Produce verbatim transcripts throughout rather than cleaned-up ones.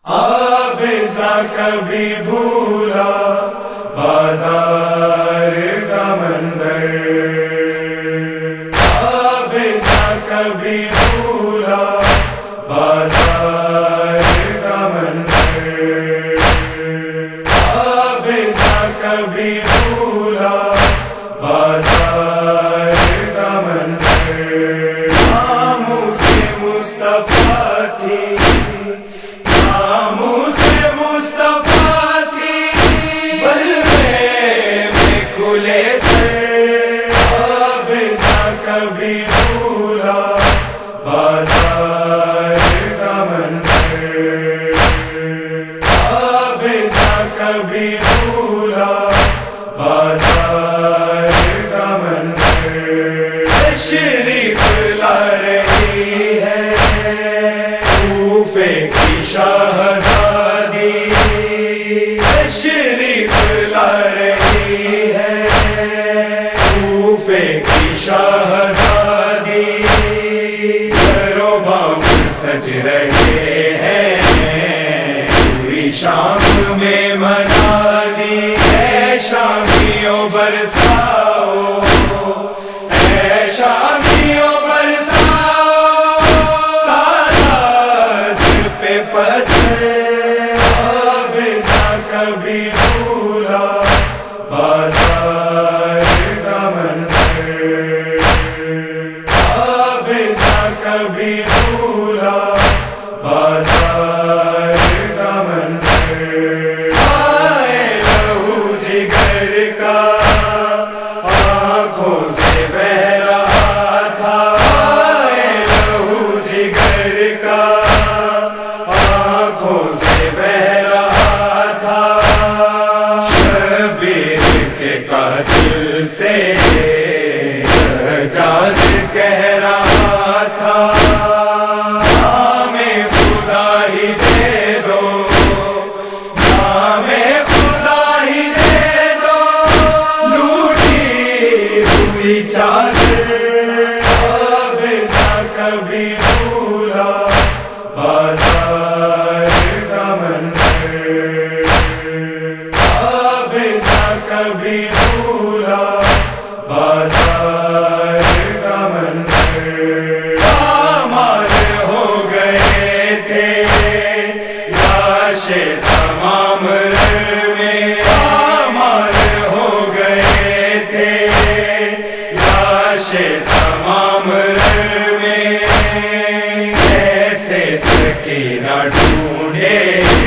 عابدہ کبھی بھولا بازار کا منظر، عابدہ کبھی بھولا بازار کا منظر، عابدہ کبھی بھولا بازار کا منظر، ناموں سے مصطفیٰ تھی، ناموں سے مصطفیٰ تھی، بلوے میں کھلے سر، عابدہ کبھی بھولا بازار کا منظر، عابدہ کبھی بھولا بازار کا منظر، تشریف لا رہی ہے کوفے کی شہزادی، تشریف لا رہی ہے کوفے کی شہزادی، گھروں بام سج رہے ہیں پوری شام میں منادی، اے شامیوں برساؤ، اے شامیوں برساؤ سادات پہ پتھر، عابدہ کبھی بھولا بازار کا منظر، عابدہ کبھی بھولا بازار کا منظر، آئے لہو جگر کا آنکھوں سے بہہ رہا تھا، آئے لہو جگر کا آنکھوں سے بہہ رہا تھا، شبیر کے قاتل سے سجاد کہہ رہا تھا، نام خدا ہی دے دو، نام خدا ہی دے دو، لوٹی ہوئی چادر، عابدہ کبھی بھولا بازار کا منظر، عابدہ کبھی بھولا بازار کا منظر، پامال ہو گئے تھے لاشیں تمام میں، پامال ہو گئے تھے لاشیں تمام میں، کیسے سکینہ ڈھونڈے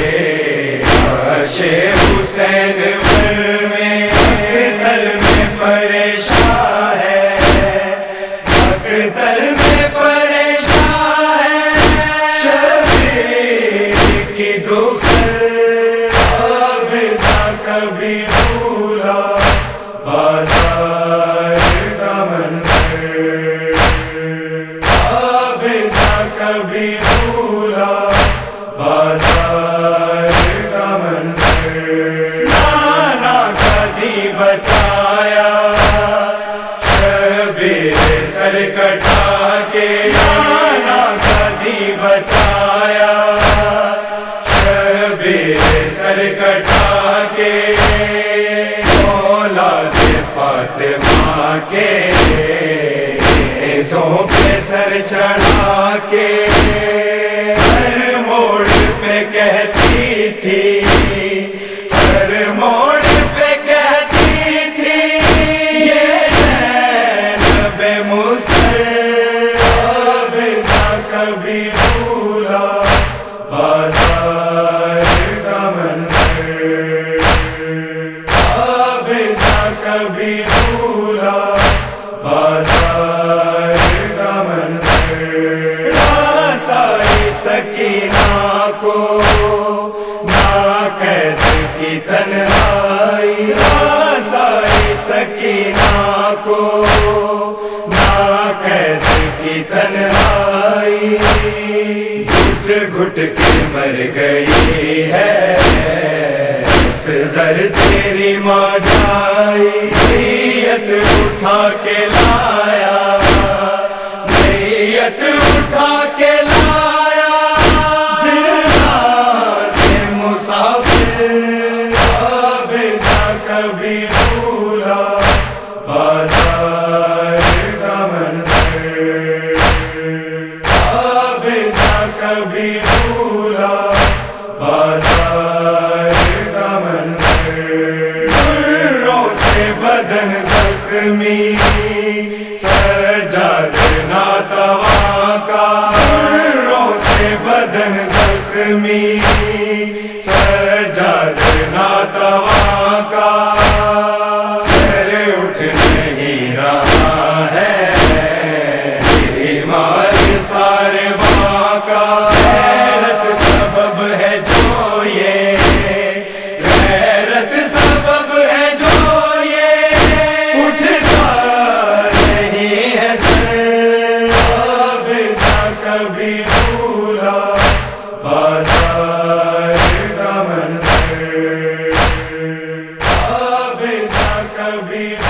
لاش حسین پر میں، مقتل میں پریشان ہے، مقتل میں پریشان ہے، شبیر کی دختر، عابدہ کبھی بھولا بازار کا منظر، عابدہ کبھی بھولا بازار کا منظر، نانا کبھی بچایا شبیر سر کٹا کے، نانا کبھی بچایا شبیر سر کٹا کے، اولاد فاطمہ کے نیزوں پہ سر چڑھا کے، ہر موڑ پہ کہتی تھی، ہر موڑ پہ کہتی تھی، یہ زینب مستر، عابدہ کبھی بھولا بازار کا منظر، عابدہ کبھی بھولا بازار کا منظر، رسائی سکینہ کو نہ قید کی تنہائی، رسائی سکینہ کو نہ قید کی تنہائی، گھٹ گھٹ کے مر گئی ہے اصغر تیری ماں جائی، نیت اٹھا کے لایا، نیت اٹھا کے لایا، زندہ بھولا بازار کا منظر، دروں سے بدن زخمی سجاد ناتواں کا، دروں سے بدن زخمی سجاد ناتواں کا، سر اٹھ نہیں رہا ہے بیمار سارواں کا، غیرت سبب ہے جو یہ، غیرت سبب ہے جو یہ اٹھتا نہیں ہے سر، عابدہ کبھی بھولا بازار کا منظر، عابدہ کبھی